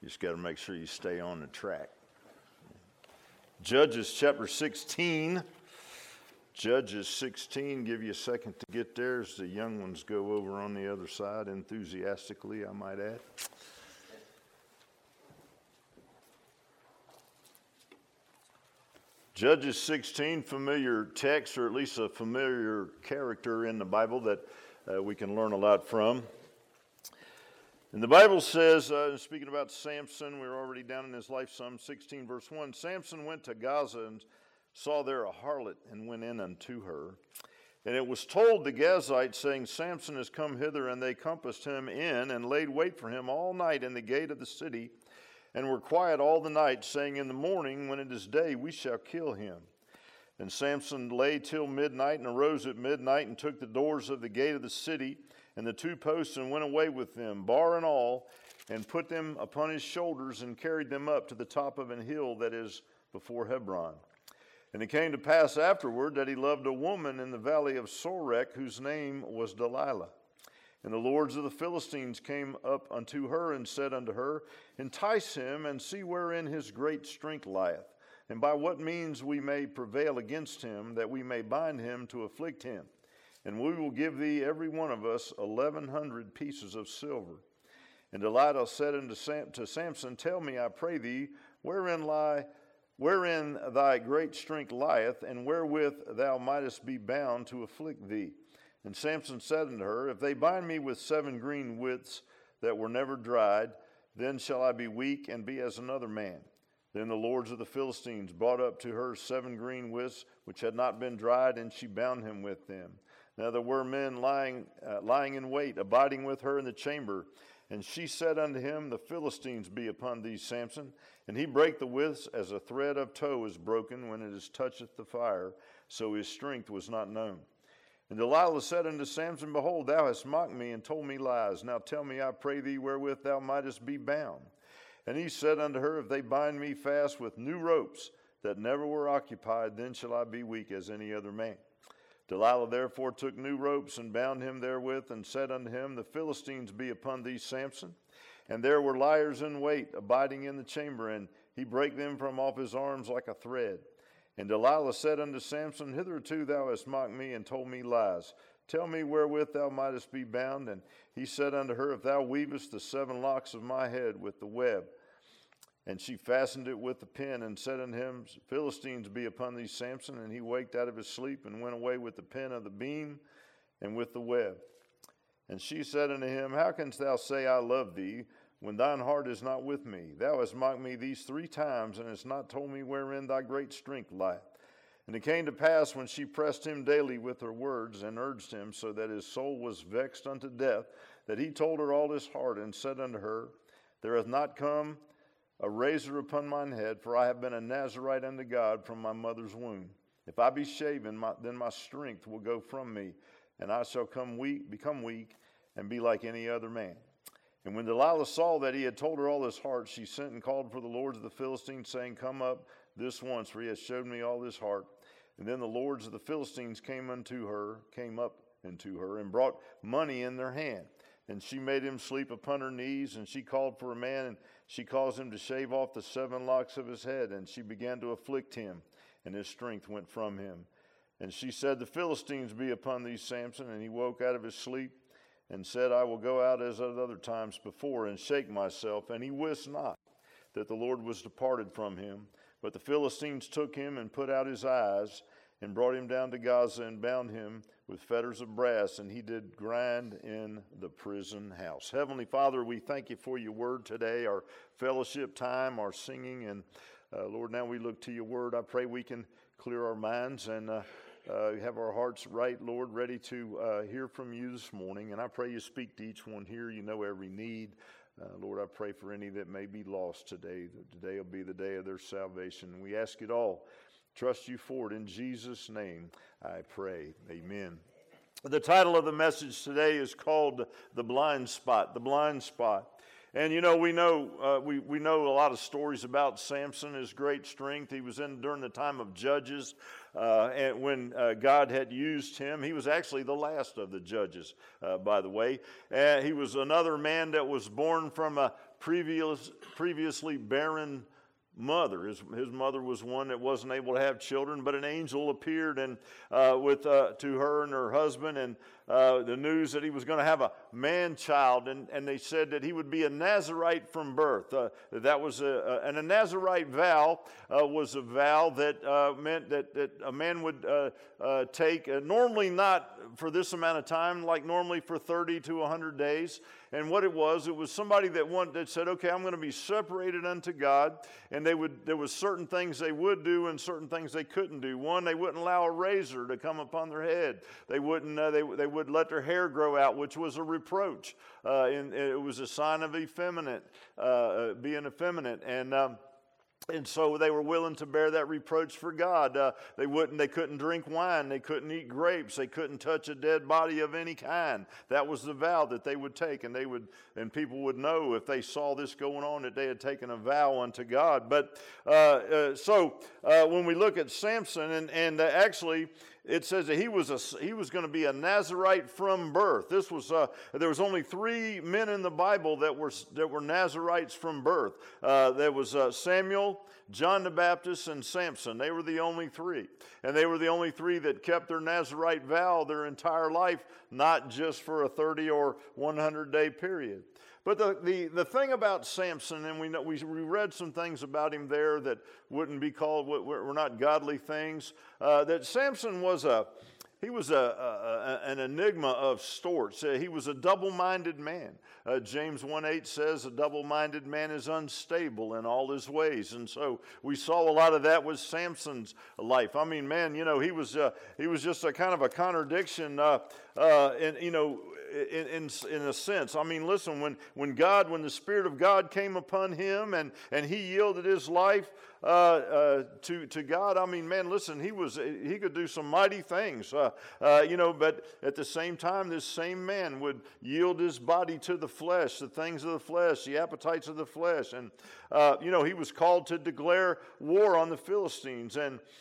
Just got to make sure you stay on the track. Judges chapter 16. Judges 16. Give you a second to get there as the young ones go over on the other side enthusiastically, I might add. Judges 16, familiar text, or at least a familiar character in the Bible that we can learn a lot from. And the Bible says, speaking about Samson, we're already down in his life, Psalm 16, verse 1, Samson went to Gaza and saw there a harlot and went in unto her. And it was told the Gazites, saying, Samson has come hither, and they compassed him in and laid wait for him all night in the gate of the city, and were quiet all the night, saying, in the morning, when it is day, we shall kill him. And Samson lay till midnight, and arose at midnight, and took the doors of the gate of the city, and the two posts, and went away with them, bar and all, and put them upon his shoulders, and carried them up to the top of an hill that is before Hebron. And it came to pass afterward that he loved a woman in the valley of Sorek, whose name was Delilah. And the lords of the Philistines came up unto her, and said unto her, entice him, and see wherein his great strength lieth, and by what means we may prevail against him, that we may bind him to afflict him. And we will give thee every one of us 1,100 pieces of silver. And Delilah said unto Samson, tell me, I pray thee, wherein thy great strength lieth, and wherewith thou mightest be bound to afflict thee. And Samson said unto her, if they bind me with 7 green withs that were never dried, then shall I be weak and be as another man. Then the lords of the Philistines brought up to her 7 green withs which had not been dried, and she bound him with them. Now there were men lying in wait, abiding with her in the chamber. And she said unto him, the Philistines be upon thee, Samson. And he brake the withs as a thread of tow is broken when it is toucheth the fire, so his strength was not known. And Delilah said unto Samson, behold, thou hast mocked me and told me lies. Now tell me, I pray thee, wherewith thou mightest be bound. And he said unto her, if they bind me fast with new ropes that never were occupied, then shall I be weak as any other man. Delilah therefore took new ropes and bound him therewith, and said unto him, the Philistines be upon thee, Samson. And there were liers in wait, abiding in the chamber, and he brake them from off his arms like a thread. And Delilah said unto Samson, hitherto thou hast mocked me and told me lies. Tell me wherewith thou mightest be bound. And he said unto her, if thou weavest the 7 locks of my head with the web. And she fastened it with the pin, and said unto him, Philistines be upon thee, Samson. And he waked out of his sleep, and went away with the pin of the beam, and with the web. And she said unto him, how canst thou say, I love thee, when thine heart is not with me? Thou hast mocked me these 3 times, and hast not told me wherein thy great strength lieth. And it came to pass, when she pressed him daily with her words, and urged him, so that his soul was vexed unto death, that he told her all his heart, and said unto her, there hath not come a razor upon mine head, for I have been a Nazarite unto God from my mother's womb. If I be shaven, then my strength will go from me, and I shall become weak, and be like any other man. And when Delilah saw that he had told her all his heart, she sent and called for the lords of the Philistines, saying, come up this once, for he has showed me all his heart. And then the lords of the Philistines came up unto her, and brought money in their hand. And she made him sleep upon her knees, and she called for a man, and she caused him to shave off the 7 locks of his head, and she began to afflict him, and his strength went from him. And she said, the Philistines be upon thee, Samson. And he woke out of his sleep, and said, I will go out as at other times before, and shake myself. And he wist not that the Lord was departed from him. But the Philistines took him, and put out his eyes, and brought him down to Gaza, and bound him with fetters of brass, and he did grind in the prison house. Heavenly Father, we thank you for your word today, our fellowship time, our singing, and Lord, now we look to your word. I pray we can clear our minds and have our hearts right, Lord, ready to hear from you this morning. And I pray you speak to each one here. You know every need. Lord, I pray for any that may be lost today, that today will be the day of their salvation. We ask it all. Trust you for it. In Jesus' name, I pray. Amen. The title of the message today is called The Blind Spot. The Blind Spot. And we know a lot of stories about Samson, his great strength. He was during the time of Judges, and when God had used him. He was actually the last of the judges, by the way. He was another man that was born from a previously barren mother. His mother was one that wasn't able to have children, but an angel appeared and to her and her husband, and the news that he was going to have a man child, and they said that he would be a Nazarite from birth. That was a Nazarite vow was a vow that meant that a man would take, normally not for this amount of time, like normally for 30 to 100 days. And what it was somebody that said, okay, I'm going to be separated unto God, and there was certain things they would do and certain things they couldn't do. One, they wouldn't allow a razor to come upon their head. They wouldn't. They would let their hair grow out, which was a reproach. And it was a sign of being effeminate, and so they were willing to bear that reproach for God. They couldn't drink wine. They couldn't eat grapes. They couldn't touch a dead body of any kind. That was the vow that they would take, and people would know if they saw this going on that they had taken a vow unto God. But when we look at Samson, and actually, it says that he was going to be a Nazarite from birth. There was only 3 men in the Bible that were Nazarites from birth. There was Samuel, John the Baptist, and Samson. They were the only 3, and they were the only 3 that kept their Nazarite vow their entire life, not just for a 30 or 100 day period. But the thing about Samson, and we read some things about him there that wouldn't be called, were not godly things, that Samson was an enigma of sorts. He was a double-minded man. James 1:8 says a double-minded man is unstable in all his ways. And so we saw a lot of that with Samson's life. I mean, man, he was just a kind of a contradiction, in a sense. I mean, listen, when the Spirit of God came upon him and he yielded his life to God, I mean, man, listen, he could do some mighty things, but at the same time, this same man would yield his body to the flesh, the things of the flesh, the appetites of the flesh, and he was called to declare war on the Philistines,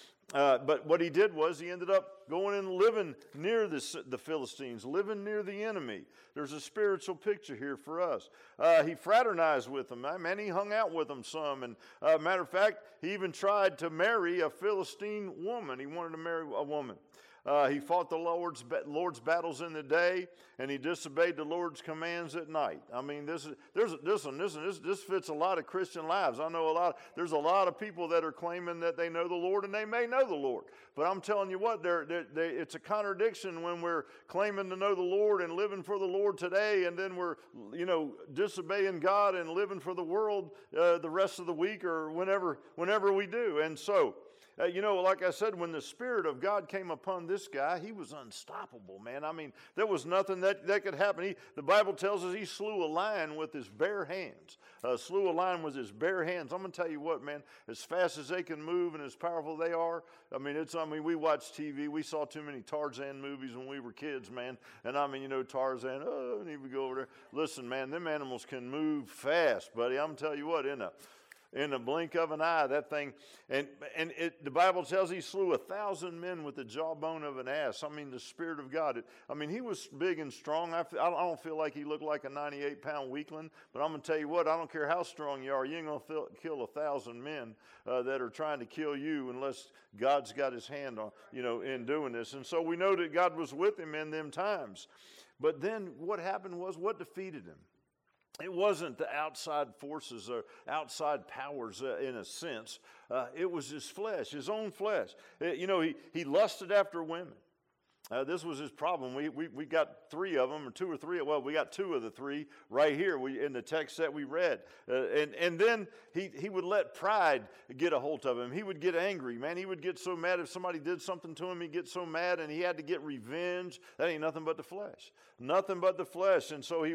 but what he did was he ended up going and living near the Philistines, living near the enemy. There's a spiritual picture here for us. He fraternized with them. Man, he hung out with them some. And matter of fact, he even tried to marry a Philistine woman. He wanted to marry a woman. He fought the Lord's battles in the day, and he disobeyed the Lord's commands at night. I mean, this fits a lot of Christian lives. I know there's a lot of people that are claiming that they know the Lord, and they may know the Lord. But I'm telling you what, it's a contradiction when we're claiming to know the Lord and living for the Lord today, and then we're, disobeying God and living for the world the rest of the week or whenever we do. And so, like I said, when the Spirit of God came upon this guy, he was unstoppable, man. I mean, there was nothing that could happen. The Bible tells us he slew a lion with his bare hands. Slew a lion with his bare hands. I'm going to tell you what, man, as fast as they can move and as powerful they are, we watch TV. We saw too many Tarzan movies when we were kids, man. And Tarzan, I need to go over there. Listen, man, them animals can move fast, buddy. I'm going to tell you what, in the blink of an eye, that thing, the Bible tells he slew 1,000 men with the jawbone of an ass. I mean, the Spirit of God. He was big and strong. I don't feel like he looked like a 98-pound weakling, but I'm going to tell you what, I don't care how strong you are, you ain't going to kill 1,000 men that are trying to kill you unless God's got his hand on, in doing this. And so we know that God was with him in them times. But then what happened was, what defeated him? It wasn't the outside forces or outside powers in a sense. It was his flesh, his own flesh. He lusted after women. This was his problem. We got 3 of them, or 2 or 3. Well, we got 2 of the 3 right here in the text that we read. And then he would let pride get a hold of him. He would get angry, man. He would get so mad if somebody did something to him. He'd get so mad, and he had to get revenge. That ain't nothing but the flesh. Nothing but the flesh. And so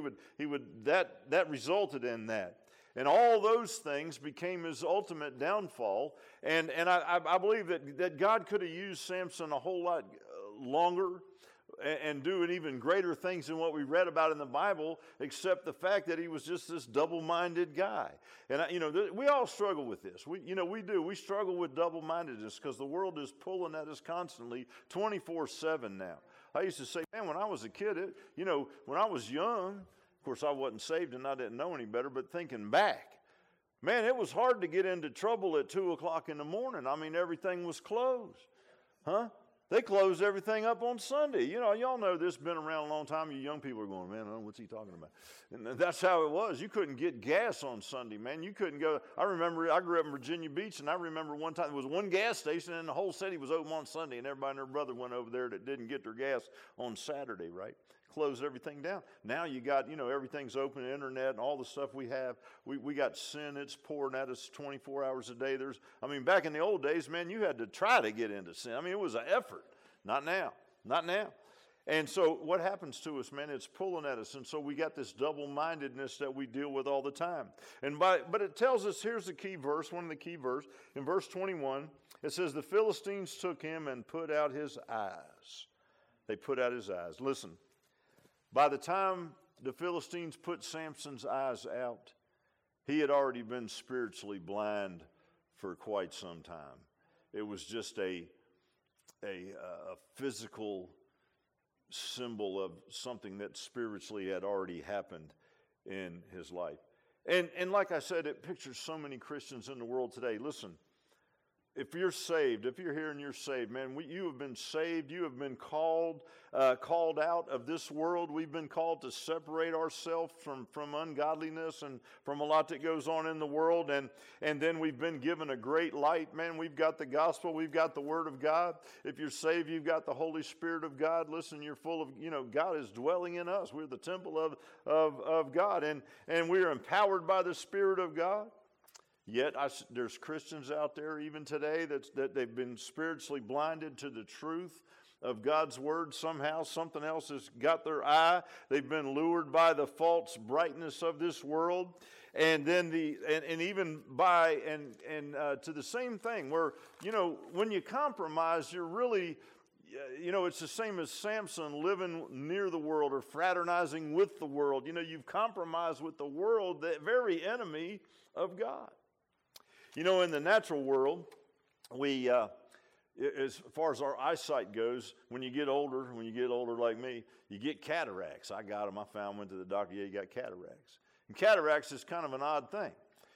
that resulted in that. And all those things became his ultimate downfall. And I believe that God could have used Samson a whole lot longer and do even greater things than what we read about in the Bible, except the fact that he was just this double-minded guy. And we all struggle with this. We do. We struggle with double-mindedness because the world is pulling at us constantly, 24/7 now. I used to say, man, when I was a kid, when I was young, Of course, I wasn't saved and I didn't know any better, but thinking back, man, it was hard to get into trouble at 2 o'clock in the morning. I mean, everything was closed. Huh? They closed everything up on Sunday. You know, y'all know this, been around a long time. You young people are going, man, I don't know what's he talking about. And that's how it was. You couldn't get gas on Sunday, man. You couldn't go. I remember, I grew up in Virginia Beach, and I remember one time there was one gas station, and the whole city was open on Sunday, and everybody and their brother went over there that didn't get their gas on Saturday, right? Closed everything down. Now you got, you know, everything's open, the internet and all the stuff we have. We got sin, it's pouring at us 24 hours a day. Back in the old days, man, you had to try to get into sin. I mean, it was an effort. Not now. Not now. And so what happens to us, man, it's pulling at us. And so we got this double-mindedness that we deal with all the time. But it tells us, here's the key verse, one of the key verse. In verse 21, it says, the Philistines took him and put out his eyes. They put out his eyes. Listen, by the time the Philistines put Samson's eyes out, he had already been spiritually blind for quite some time. It was just a physical symbol of something that spiritually had already happened in his life. And like I said, it pictures so many Christians in the world today. Listen, if you're saved, if you're here and you're saved, man, you have been saved. You have been called out of this world. We've been called to separate ourselves from ungodliness and from a lot that goes on in the world. And then we've been given a great light, man. We've got the gospel. We've got the word of God. If you're saved, you've got the Holy Spirit of God. Listen, you're full of, God is dwelling in us. We're the temple of God. And we are empowered by the Spirit of God. Yet there's Christians out there even today that they've been spiritually blinded to the truth of God's word. Somehow something else has got their eye. They've been lured by the false brightness of this world, and then even by to the same thing where when you compromise, you're really. It's the same as Samson living near the world or fraternizing with the world. You've compromised with the world, the very enemy of God. In the natural world, we, as far as our eyesight goes, when you get older like me, you get cataracts. I got them. I found, went to the doctor. Yeah, you got cataracts. And cataracts is kind of an odd thing.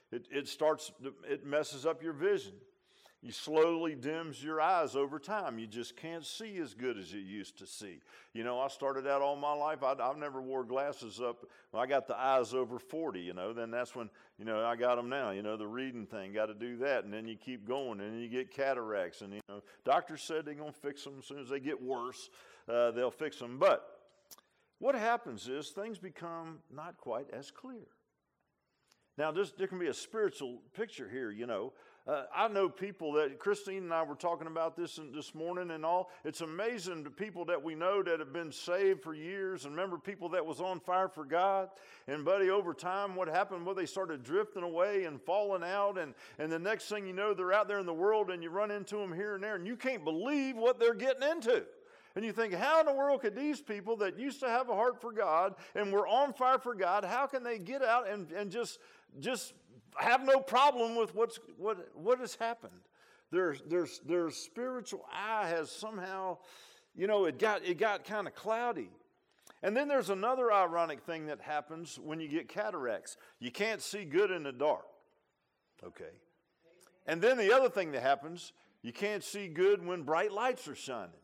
It messes up your vision. You slowly dims your eyes over time. You just can't see as good as you used to see. I started out all my life, I've never wore glasses up. When I got the eyes over 40, then that's when, I got them now. The reading thing, got to do that. And then you keep going, and then you get cataracts. And, doctors said they're going to fix them as soon as they get worse. They'll fix them. But what happens is things become not quite as clear. Now, there can be a spiritual picture here, I know people that, Christine and I were talking about this morning and all. It's amazing the people that we know that have been saved for years. And remember people that was on fire for God. And buddy, over time, what happened? Well, they started drifting away and falling out. And the next thing you know, they're out there in the world and you run into them here and there. And you can't believe what they're getting into. And you think, how in the world could these people that used to have a heart for God and were on fire for God, how can they get out and just have no problem with what has happened? Their spiritual eye has somehow, it got kind of cloudy. And then there's another ironic thing that happens when you get cataracts. You can't see good in the dark. Okay. And then the other thing that happens, you can't see good when bright lights are shining.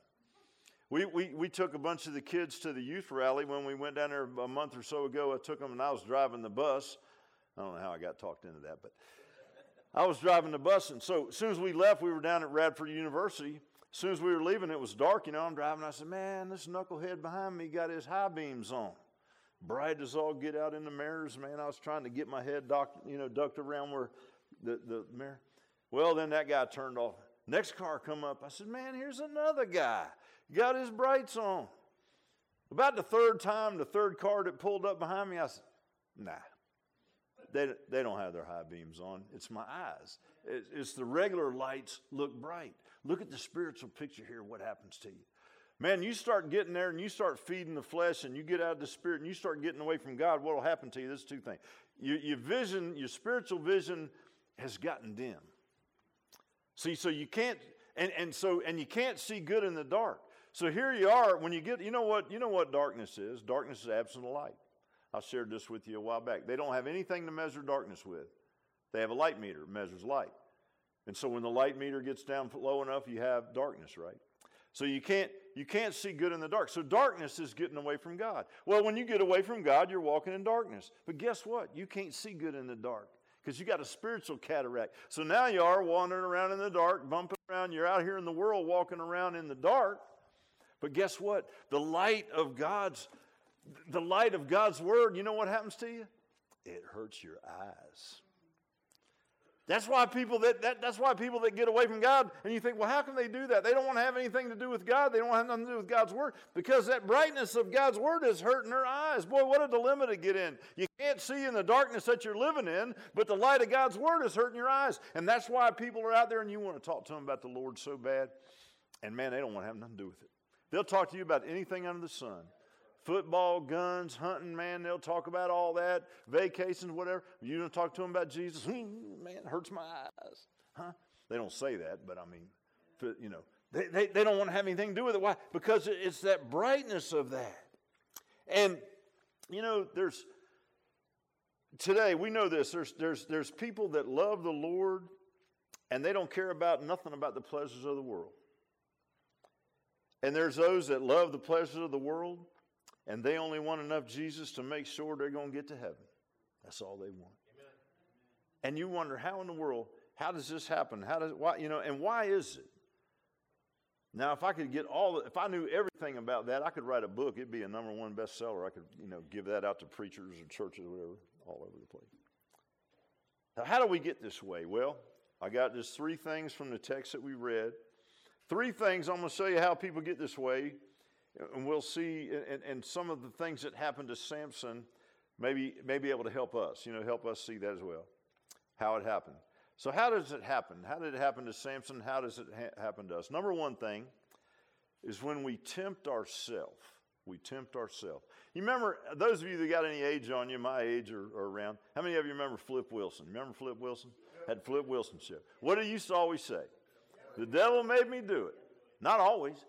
We took a bunch of the kids to the youth rally when we went down there a month or so ago. I took them and I was driving the bus. I don't know how I got talked into that, but I was driving the bus. And so as soon as we left, we were down at Radford University. As soon as we were leaving, it was dark. I'm driving. I said, man, this knucklehead behind me got his high beams on. Bright as all get out in the mirrors. Man, I was trying to get my head ducked around where the mirror. Well, then that guy turned off. Next car come up. I said, man, here's another guy. Got his brights on. About the third car that pulled up behind me, I said, nah. They don't have their high beams on. It's my eyes. It's the regular lights look bright. Look at the spiritual picture here, what happens to you. Man, you start getting there and you start feeding the flesh and you get out of the spirit and you start getting away from God, what will happen to you? There's two things. Your spiritual vision has gotten dim. See, so you can't, and you can't see good in the dark. So here you are, when you get, you know what darkness is? Darkness is absent of light. I shared this with you a while back. They don't have anything to measure darkness with. They have a light meter, measures light. And so when the light meter gets down low enough, you have darkness, right? So you can't see good in the dark. So darkness is getting away from God. Well, when you get away from God, you're walking in darkness. But guess what? You can't see good in the dark because you got a spiritual cataract. So now you are wandering around in the dark, bumping around. You're out here in the world walking around in the dark. But guess what? The light of God's word, you know what happens to you? It hurts your eyes. That's why people that get away from God, and you think, well, how can they do that? They don't want to have anything to do with God. They don't have nothing to do with God's word because that brightness of God's word is hurting their eyes. Boy, what a dilemma to get in. You can't see in the darkness that you're living in, but the light of God's word is hurting your eyes. And that's why people are out there and you want to talk to them about the Lord so bad. And man, they don't want to have nothing to do with it. They'll talk to you about anything under the sun. Football, guns, hunting, man, they'll talk about all that, vacations, whatever. You don't talk to them about Jesus, man, it hurts my eyes. Huh? They don't say that, but I mean, you know, they don't want to have anything to do with it. Why? Because it's that brightness of that. And, you know, today, we know this, there's people that love the Lord and they don't care about nothing about the pleasures of the world. And there's those that love the pleasures of the world and they only want enough Jesus to make sure they're going to get to heaven. That's all they want. Amen. And you wonder, how in the world, how does this happen? Why, you know, and why is it? Now, if I knew everything about that, I could write a book. It'd be a #1 bestseller. I could, you know, give that out to preachers or churches or whatever, all over the place. Now, how do we get this way? Well, I got just 3 things from the text that we read. 3 things. I'm going to show you how people get this way. And we'll see, and some of the things that happened to Samson may be able to help us, you know, help us see that as well, how it happened. So how does it happen? How did it happen to Samson? How does it happen to us? #1 thing is when we tempt ourselves. We tempt ourselves. You remember, those of you that got any age on you, my age or around, how many of you remember Flip Wilson? Remember Flip Wilson? Had Flip Wilson show. What did he used to always say? The devil made me do it. Not always.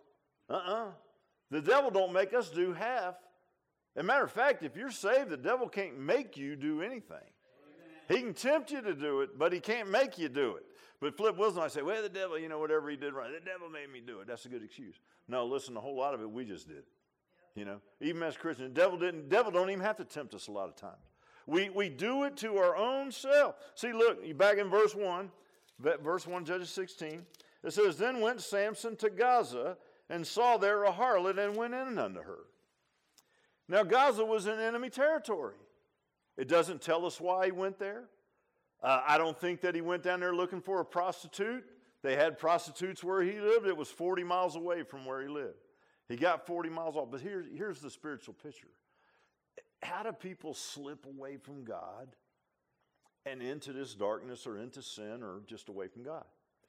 The devil don't make us do half. As a matter of fact, if you're saved, the devil can't make you do anything. He can tempt you to do it, but he can't make you do it. But Flip Wilson, I say, well, the devil, you know, whatever he did right, the devil made me do it. That's a good excuse. No, listen, a whole lot of it, we just did. You know, even as Christians, the devil don't even have to tempt us a lot of times. We do it to our own self. See, look, back in verse 1, Judges 16, it says, then went Samson to Gaza, and saw there a harlot, and went in unto her. Now, Gaza was in enemy territory. It doesn't tell us why he went there. I don't think that he went down there looking for a prostitute. They had prostitutes where he lived. It was 40 miles away from where he lived. He got 40 miles off. But here's the spiritual picture. How do people slip away from God and into this darkness or into sin or just away from God?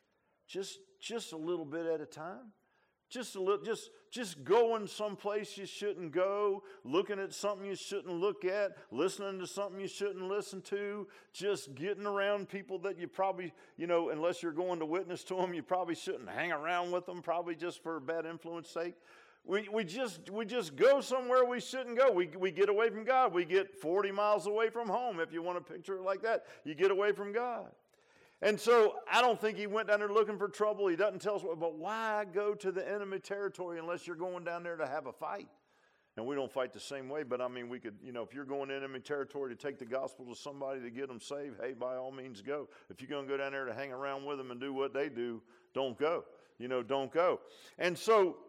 Just a little bit at a time. Just a little, just going someplace you shouldn't go, looking at something you shouldn't look at, listening to something you shouldn't listen to, just getting around people that you probably, you know, unless you're going to witness to them, you probably shouldn't hang around with them, probably just for bad influence sake. We just go somewhere we shouldn't go. We get away from God. We get 40 miles away from home, if you want to picture it like that. You get away from God. And so I don't think he went down there looking for trouble. He doesn't tell us what, but why go to the enemy territory unless you're going down there to have a fight? And we don't fight the same way, but I mean, we could, you know, if you're going to enemy territory to take the gospel to somebody to get them saved, hey, by all means go. If you're going to go down there to hang around with them and do what they do, don't go. You know, don't go. And so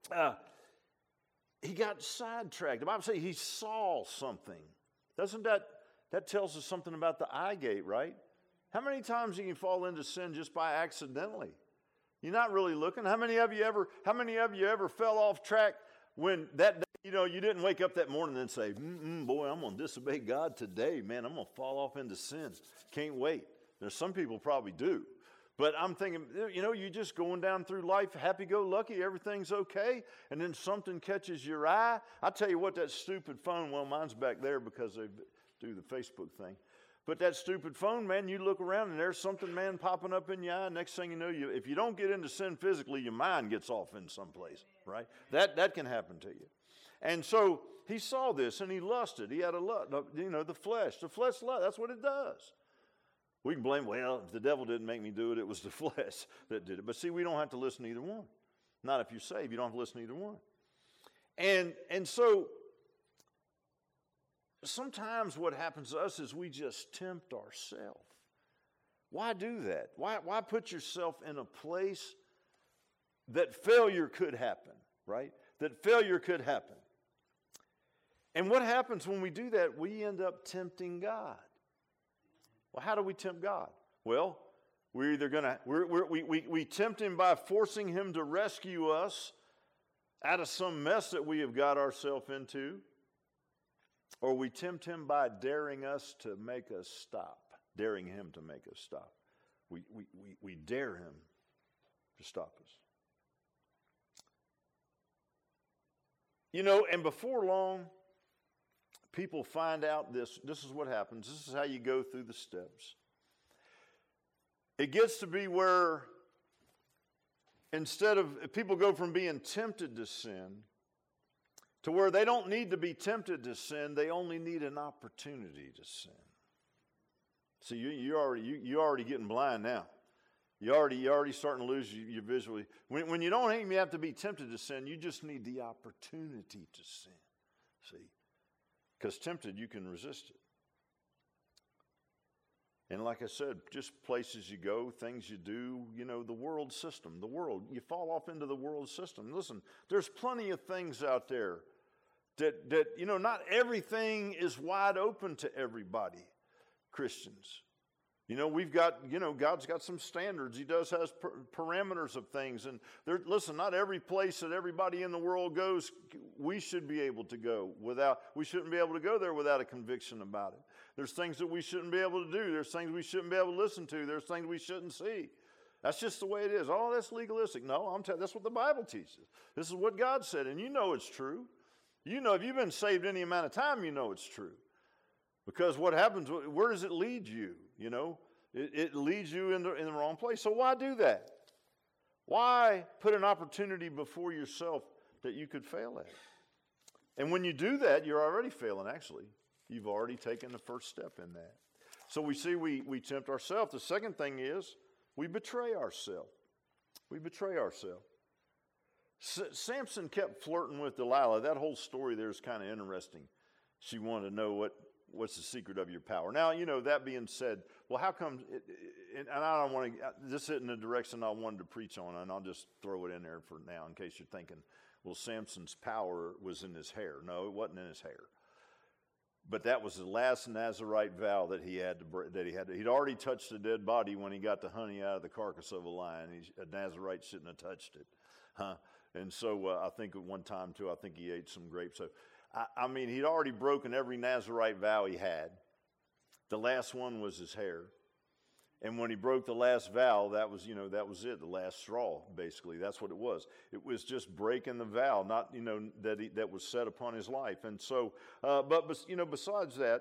he got sidetracked. The Bible says he saw something. Doesn't that tells us something about the eye gate, right? How many times you can fall into sin just by accidentally? You're not really looking. How many of you ever fell off track when that day, you know, you didn't wake up that morning and say, boy, I'm going to disobey God today, man. I'm going to fall off into sin. Can't wait. There's some people probably do. But I'm thinking, you know, you're just going down through life happy-go-lucky, everything's okay, and then something catches your eye. I tell you what, that stupid phone, well, mine's back there because they do the Facebook thing. But that stupid phone, man, you look around and there's something, man, popping up in your eye. Next thing you know, if you don't get into sin physically, your mind gets off in someplace, right? That can happen to you. And so he saw this and he lusted. He had a lust, the flesh. The flesh lust, that's what it does. We can blame, well, if the devil didn't make me do it, it was the flesh that did it. But see, we don't have to listen to either one. Not if you're saved, you don't have to listen to either one. And so sometimes what happens to us is we just tempt ourselves. Why do that? Why put yourself in a place that failure could happen, right? That failure could happen. And what happens when we do that? We end up tempting God. Well, how do we tempt God? Well, we're either we tempt him by forcing him to rescue us out of some mess that we have got ourselves into, or we tempt him by daring us to make us stop, daring him to make us stop. We dare him to stop us. And before long, people find out this. This is what happens. This is how you go through the steps. It gets to be where instead of people go from being tempted to sin to where they don't need to be tempted to sin, they only need an opportunity to sin. See, you're already getting blind now. You're already starting to lose your visually. When you don't even have to be tempted to sin, you just need the opportunity to sin. See, because tempted, you can resist it. And like I said, just places you go, things you do, the world system, you fall off into the world system. Listen, there's plenty of things out there that not everything is wide open to everybody, Christians. We've got, God's got some standards. He has parameters of things. And listen, not every place that everybody in the world goes, we should be able to go we shouldn't be able to go there without a conviction about it. There's things that we shouldn't be able to do. There's things we shouldn't be able to listen to. There's things we shouldn't see. That's just the way it is. Oh, that's legalistic. No, that's what the Bible teaches. This is what God said, and it's true. If you've been saved any amount of time, it's true. Because what happens, where does it lead you? It leads you in the wrong place. So why do that? Why put an opportunity before yourself that you could fail at? And when you do that, you're already failing, actually. You've already taken the first step in that. So we see we tempt ourselves. The second thing is we betray ourselves. We betray ourselves. Samson kept flirting with Delilah. That whole story there is kind of interesting. She wanted to know what's the secret of your power. Now, that being said, well, how come, and I don't want to, this isn't the direction I wanted to preach on, and I'll just throw it in there for now in case you're thinking, well, Samson's power was in his hair. No, it wasn't in his hair. But that was the last Nazirite vow that he had to. He'd already touched a dead body when he got the honey out of the carcass of a lion. A Nazirite shouldn't have touched it. And so I think at one time, too, I think he ate some grapes. So, he'd already broken every Nazirite vow he had. The last one was his hair. And when he broke the last vow, that was it, the last straw, basically. That's what it was. It was just breaking the vow, not, that was set upon his life. And so, besides that,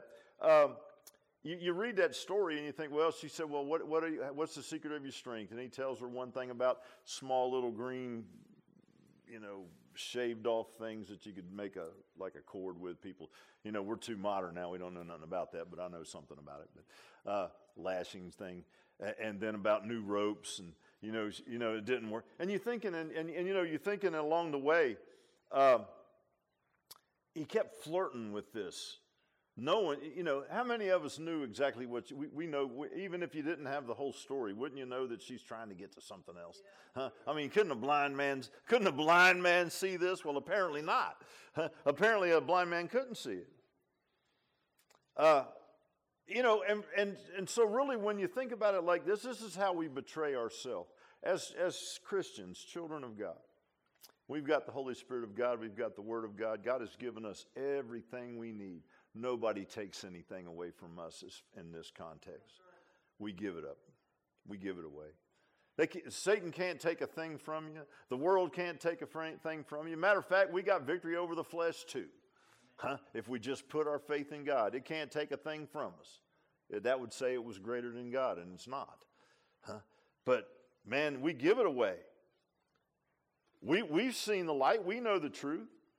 you read that story and you think, well, she said, well, what's the secret of your strength? And he tells her one thing about small little green, shaved off things that you could make a cord with. People, we're too modern now. We don't know nothing about that, but I know something about it. But lashings thing, and then about new ropes, and it didn't work. And you're thinking, and you're thinking along the way, he kept flirting with this. Knowing, how many of us knew exactly what we know, even if you didn't have the whole story, wouldn't you know that she's trying to get to something else? Yeah. Huh? Couldn't a blind man see this? Well, apparently not. Apparently a blind man couldn't see it. And so really when you think about it like this is how we betray ourselves. As Christians, children of God. We've got the Holy Spirit of God. We've got the Word of God. God has given us everything we need. Nobody takes anything away from us in this context. We give it up. We give it away. Satan can't take a thing from you. The world can't take a thing from you. Matter of fact, we got victory over the flesh too. If we just put our faith in God. It can't take a thing from us. That would say it was greater than God, and it's not. But, man, we give it away. We've seen the light. We know the truth.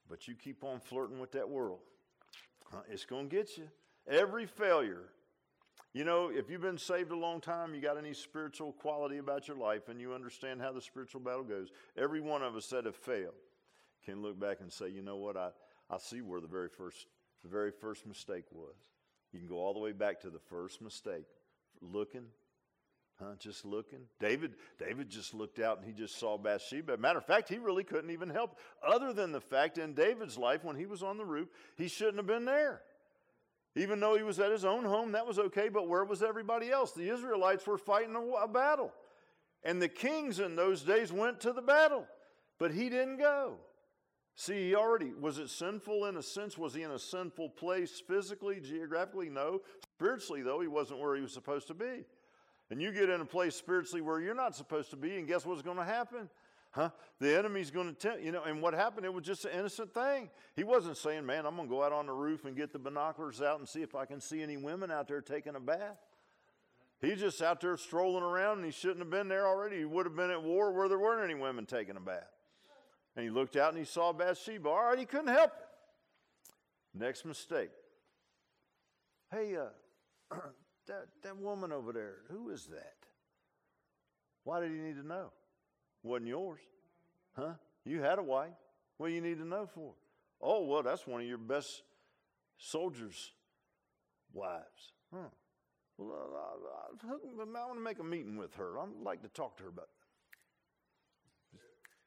But you keep on flirting with that world. It's going to get you. Every failure. You know, if you've been saved a long time, you got any spiritual quality about your life, and you understand how the spiritual battle goes, every one of us that have failed can look back and say, you know what, I see where the very first mistake was. You can go all the way back to the first mistake. Looking, just looking. David just looked out and he just saw Bathsheba. Matter of fact, he really couldn't even help, other than the fact in David's life when he was on the roof, he shouldn't have been there. Even though he was at his own home, that was okay, but where was everybody else? The Israelites were fighting a battle. And the kings in those days went to the battle, but he didn't go. See, was it sinful in a sense? Was he in a sinful place physically, geographically? No. Spiritually, though, he wasn't where he was supposed to be. And you get in a place spiritually where you're not supposed to be, and guess what's going to happen? The enemy's going to tempt, and what happened, it was just an innocent thing. He wasn't saying, man, I'm going to go out on the roof and get the binoculars out and see if I can see any women out there taking a bath. He's just out there strolling around, and he shouldn't have been there already. He would have been at war where there weren't any women taking a bath. And he looked out and he saw Bathsheba. All right, he couldn't help it. Next mistake. Hey, that woman over there, who is that? Why did he need to know? Wasn't yours. You had a wife. What do you need to know for? Oh, well, that's one of your best soldiers' wives. Well, I want to make a meeting with her. I'd like to talk to her about it.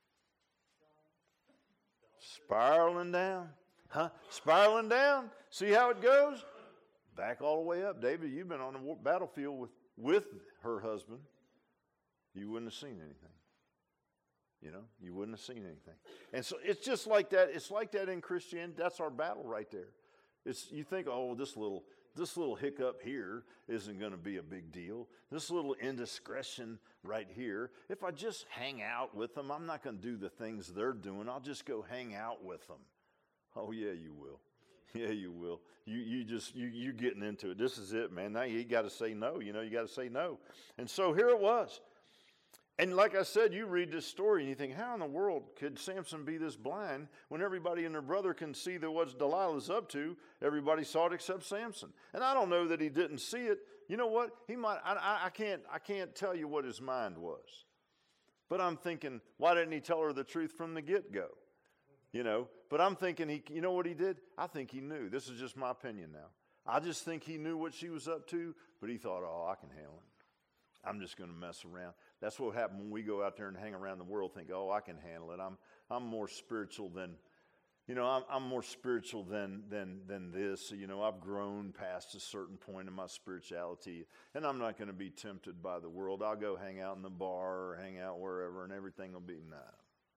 Spiraling down. Spiraling down. See how it goes? Back all the way up. David, you've been on the battlefield with her husband. You wouldn't have seen anything. You wouldn't have seen anything. And so it's just like that. It's like that in Christianity. That's our battle right there. You think, oh, this little hiccup here isn't going to be a big deal. This little indiscretion right here, if I just hang out with them, I'm not going to do the things they're doing. I'll just go hang out with them. Oh, yeah, you will. Yeah, you will. You're getting into it. This is it, man. Now you got to say no. You got to say no. And so here it was. And like I said, you read this story and you think, how in the world could Samson be this blind when everybody and their brother can see that what Delilah's up to? Everybody saw it except Samson. And I don't know that he didn't see it. You know what? He might. I can't tell you what his mind was. But I'm thinking, why didn't he tell her the truth from the get-go? But I'm thinking, you know what he did? I think he knew. This is just my opinion now. I just think he knew what she was up to, but he thought, oh, I can handle it. I'm just going to mess around. That's what happens when we go out there and hang around the world, think, oh, I can handle it. I'm more spiritual than, I'm more spiritual than this. I've grown past a certain point in my spirituality, and I'm not going to be tempted by the world. I'll go hang out in the bar or hang out wherever, and everything will be, nah.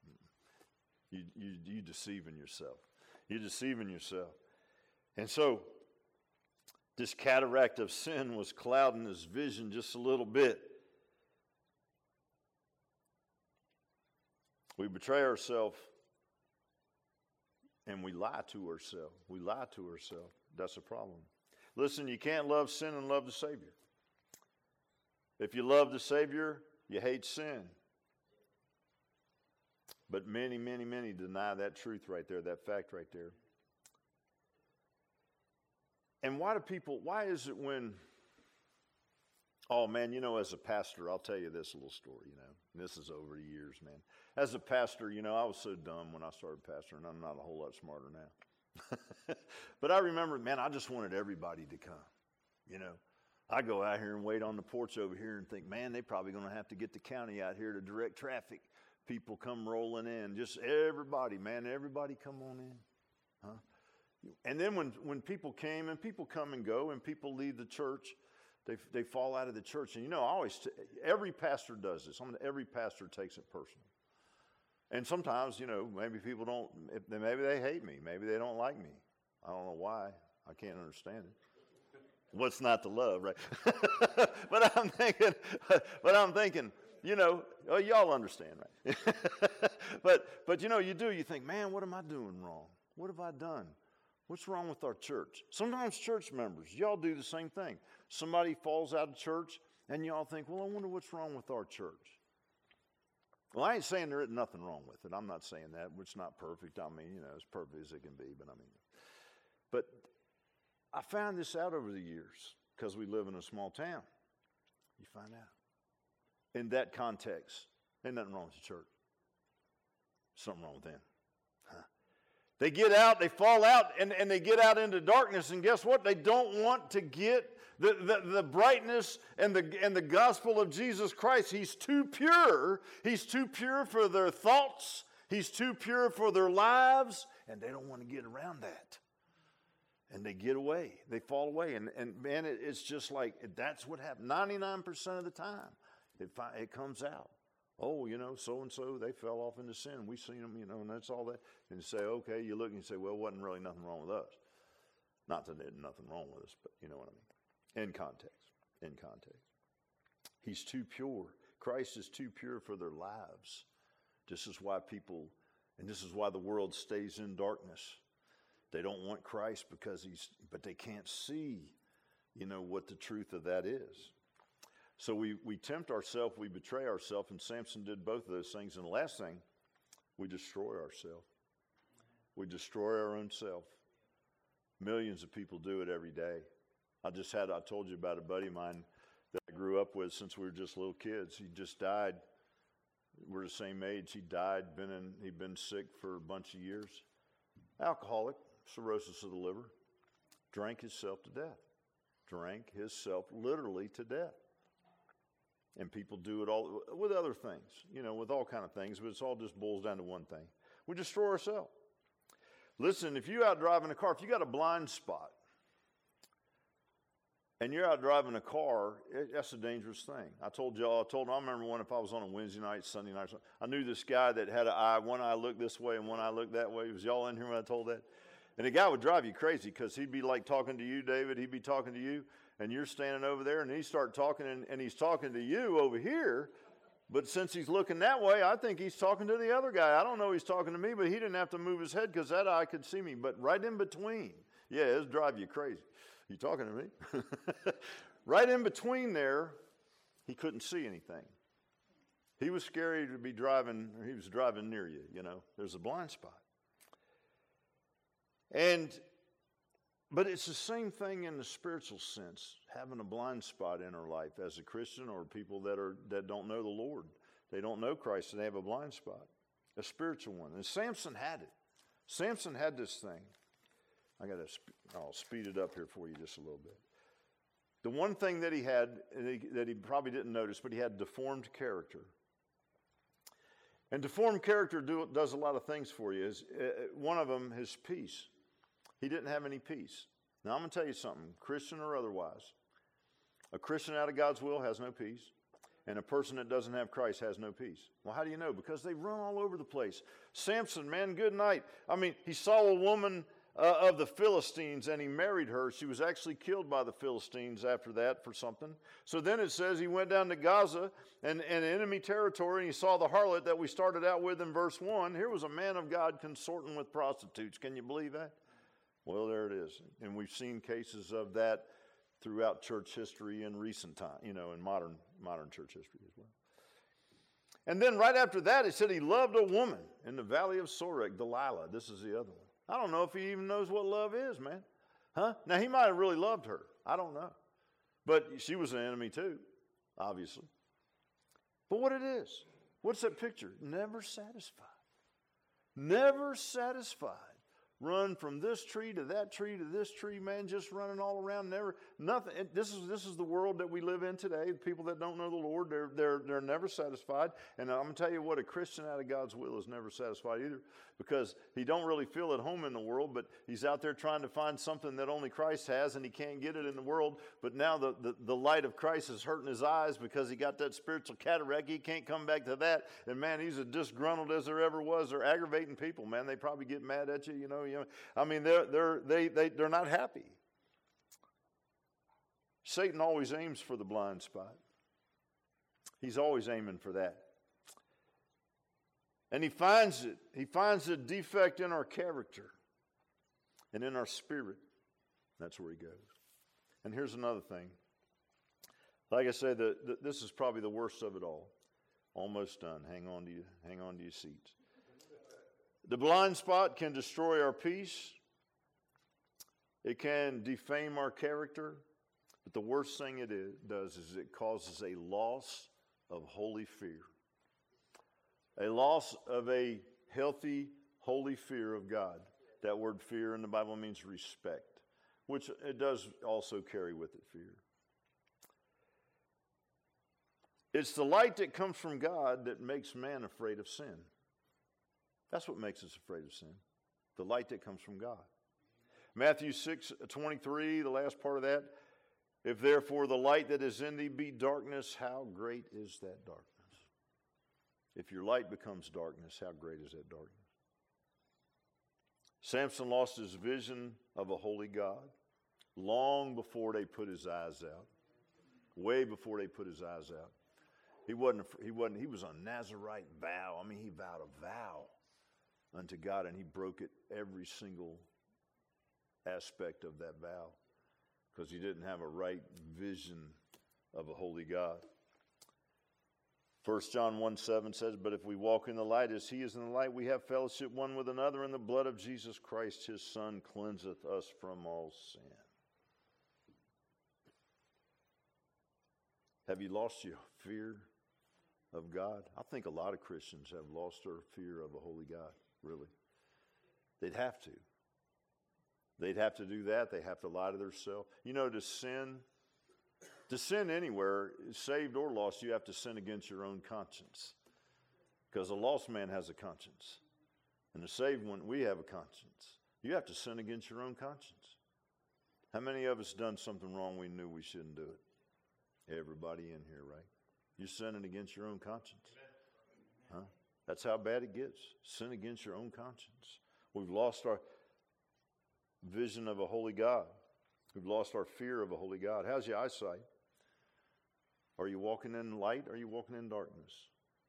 You deceiving yourself. You're deceiving yourself. And so this cataract of sin was clouding his vision just a little bit. We betray ourselves and we lie to ourselves. We lie to ourselves. That's a problem. Listen, you can't love sin and love the Savior. If you love the Savior, you hate sin. But many, many, many deny that truth right there, that fact right there. And why is it when, oh man, as a pastor, I'll tell you this little story, and this is over the years, man. As a pastor, I was so dumb when I started pastoring, I'm not a whole lot smarter now. But I remember, man, I just wanted everybody to come, I go out here and wait on the porch over here and think, man, they're probably going to have to get the county out here to direct traffic. People come rolling in, just everybody, man, everybody come on in, And then when people came, and people come and go, and people leave the church, they fall out of the church. And every pastor does this. Every pastor takes it personal. And sometimes, maybe people don't, maybe they hate me. Maybe they don't like me. I don't know why. I can't understand it. What's not to love, right? But I'm thinking, y'all understand, right? but you think, man, what am I doing wrong? What have I done? What's wrong with our church? Sometimes church members, y'all do the same thing. Somebody falls out of church, and y'all think, well, I wonder what's wrong with our church. Well, I ain't saying there isn't nothing wrong with it. I'm not saying that. It's not perfect. I mean, as perfect as it can be. But I found this out over the years because we live in a small town. You find out. In that context, ain't nothing wrong with the church. Something wrong with them. They get out, they fall out, and they get out into darkness, and guess what? They don't want to get the brightness and the gospel of Jesus Christ. He's too pure. He's too pure for their thoughts. He's too pure for their lives, and they don't want to get around that. And they get away. They fall away. And man, it's just like, that's what happens. 99% of the time, it comes out. Oh, so-and-so, they fell off into sin. We've seen them, and that's all that. And you say, okay, you look and you say, well, wasn't really nothing wrong with us. Not that there's nothing wrong with us, but you know what I mean. In context. He's too pure. Christ is too pure for their lives. This is why this is why the world stays in darkness. They don't want Christ but they can't see, what the truth of that is. So we tempt ourselves, we betray ourselves, and Samson did both of those things. And the last thing, we destroy ourselves. We destroy our own self. Millions of people do it every day. I told you about a buddy of mine that I grew up with since we were just little kids. He just died. We're the same age. He died. He'd been sick for a bunch of years. Alcoholic, cirrhosis of the liver. Drank himself to death. Drank himself literally to death. And people do it all with other things, with all kind of things, but it's all just boils down to one thing. We destroy ourselves. Listen, if you're out driving a car, if you got a blind spot, and you're out driving a car, that's a dangerous thing. I remember one, if I was on a Wednesday night, Sunday night, I knew this guy that had one eye looked this way and one eye looked that way. Was y'all in here when I told that? And the guy would drive you crazy because he'd be like talking to you, David. He'd be talking to you, and you're standing over there, and he start talking, and he's talking to you over here. But since he's looking that way, I think he's talking to the other guy. I don't know he's talking to me, but he didn't have to move his head because that eye could see me. But right in between, it'll drive you crazy. You talking to me? Right in between there, he couldn't see anything. He was scary to be driving, or he was driving near you, There's a blind spot. But it's the same thing in the spiritual sense, having a blind spot in our life as a Christian or people that don't know the Lord. They don't know Christ and they have a blind spot, a spiritual one. And Samson had it. Samson had this thing. I'll speed it up here for you just a little bit. The one thing that he had, that he probably didn't notice, but he had deformed character. And deformed character does a lot of things for you. One of them is peace. He didn't have any peace. Now, I'm going to tell you something, Christian or otherwise. A Christian out of God's will has no peace, and a person that doesn't have Christ has no peace. Well, how do you know? Because they run all over the place. Samson, man, good night. He saw a woman of the Philistines, and he married her. She was actually killed by the Philistines after that for something. So then it says he went down to Gaza and enemy territory, and he saw the harlot that we started out with in verse 1. Here was a man of God consorting with prostitutes. Can you believe that? Well, there it is. And we've seen cases of that throughout church history in recent time, in modern church history as well. And then right after that, it said he loved a woman in the valley of Sorek, Delilah. This is the other one. I don't know if he even knows what love is, man. Huh? Now, he might have really loved her. I don't know. But she was an enemy too, obviously. But what it is, what's that picture? Never satisfied. Never satisfied. Run from this tree to that tree to this tree, man, just running all around, nothing. This is the world that we live in today. People that don't know the Lord, they're never satisfied. And I'm going to tell you what, a Christian out of God's will is never satisfied either, because he don't really feel at home in the world, but he's out there trying to find something that only Christ has, and he can't get it in the world. But now the light of Christ is hurting his eyes because he got that spiritual cataract. He can't come back to that. And man, he's as disgruntled as there ever was. They're aggravating people, man. They probably get mad at you, they're not happy. Satan always aims for the blind spot. He's always aiming for that. And he finds it. He finds a defect in our character and in our spirit. That's where he goes. And here's another thing. Like I said, this is probably the worst of it all. Almost done. Hang on to your seats. The blind spot can destroy our peace. It can defame our character. But the worst thing it does is it causes a loss of holy fear. A loss of a healthy, holy fear of God. That word fear in the Bible means respect, which it does also carry with it fear. It's the light that comes from God that makes man afraid of sin. That's what makes us afraid of sin. The light that comes from God. Matthew 6:23, the last part of that. If therefore the light that is in thee be darkness, how great is that darkness? If your light becomes darkness, how great is that darkness? Samson lost his vision of a holy God long before they put his eyes out. Way before they put his eyes out. He was on Nazarite vow. I mean, he vowed a vow unto God, and he broke it every single aspect of that vow because he didn't have a right vision of a holy God. 1 John 1:7 says, but if we walk in the light as he is in the light, we have fellowship one with another, and the blood of Jesus Christ, his Son, cleanseth us from all sin. Have you lost your fear of God? I think a lot of Christians have lost their fear of a holy God, really. They'd have to. They'd have to do that. They have to lie to themselves. You know, to sin anywhere, saved or lost, you have to sin against your own conscience. Because a lost man has a conscience. And the saved one, we have a conscience. You have to sin against your own conscience. How many of us done something wrong we knew we shouldn't do it? Everybody in here, right? You're sinning against your own conscience. Huh? That's how bad it gets. Sin against your own conscience. We've lost our vision of a holy God. We've lost our fear of a holy God. How's your eyesight? Are you walking in light or are you walking in darkness?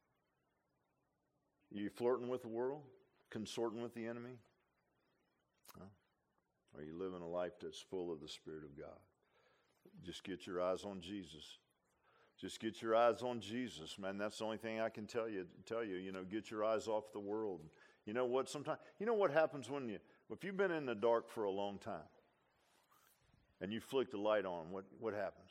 Are you flirting with the world? Consorting with the enemy? Huh? Are you living a life that's full of the Spirit of God? Just get your eyes on Jesus. Just get your eyes on Jesus, man. That's the only thing I can tell you. Get your eyes off the world. You know what? Sometimes, you know what happens if you've been in the dark for a long time and you flick the light on, what happens?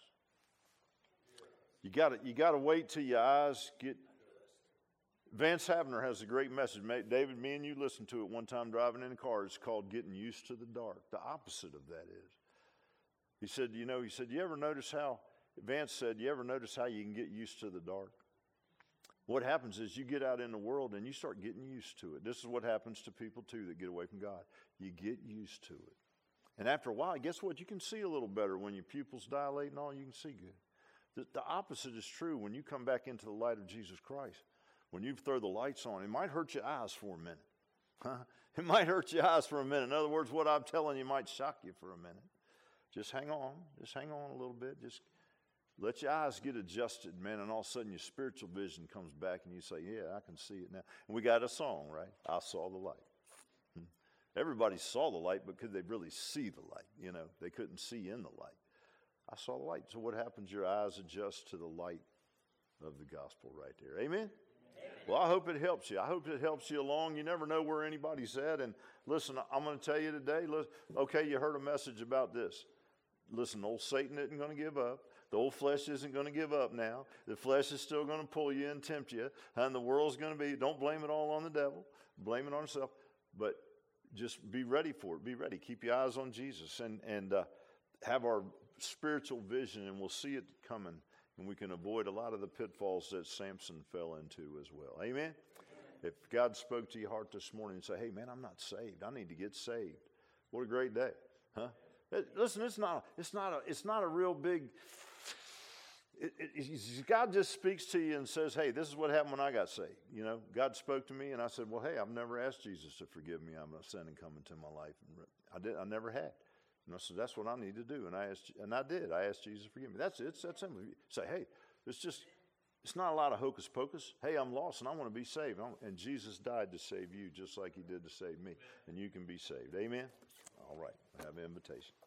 You got to wait till your eyes get. Vance Havner has a great message. David, me and you listened to it one time driving in the car. It's called Getting Used to the Dark. The opposite of that is. He said, you ever notice how, Vance said, you ever notice how you can get used to the dark? What happens is you get out in the world and you start getting used to it. This is what happens to people too that get away from God. You get used to it. And after a while, guess what? You can see a little better when your pupils dilate and all, you can see good. The opposite is true when you come back into the light of Jesus Christ. When you throw the lights on, it might hurt your eyes for a minute. Huh? It might hurt your eyes for a minute. In other words, what I'm telling you might shock you for a minute. Just hang on. Just hang on a little bit. Just let your eyes get adjusted, man, and all of a sudden your spiritual vision comes back and you say, yeah, I can see it now. And we got a song, right? I saw the light. Everybody saw the light, but could they really see the light? You know, they couldn't see in the light. I saw the light. So what happens? Your eyes adjust to the light of the gospel right there. Amen? Well, I hope it helps you. I hope it helps you along. You never know where anybody's at. And listen, I'm going to tell you today, okay, you heard a message about this. Listen, old Satan isn't going to give up. The old flesh isn't going to give up now. The flesh is still going to pull you and tempt you. And the world's going to be, don't blame it all on the devil. Blame it on yourself. But just be ready for it. Be ready. Keep your eyes on Jesus and have our spiritual vision, and we'll see it coming. And we can avoid a lot of the pitfalls that Samson fell into as well. Amen? If God spoke to your heart this morning and say, hey, man, I'm not saved. I need to get saved. What a great day. Huh? Listen, it's not a real big, God just speaks to you and says, hey, this is what happened when I got saved. You know, God spoke to me and I said, well, hey, I've never asked Jesus to forgive me. I'm a sin and come into my life. And I never had. And I said, that's what I need to do. And I did. I asked Jesus to forgive me. That's it. It's that simple. You say, hey, it's not a lot of hocus pocus. Hey, I'm lost and I want to be saved. And Jesus died to save you just like he did to save me. And you can be saved. Amen? All right. I have an invitation.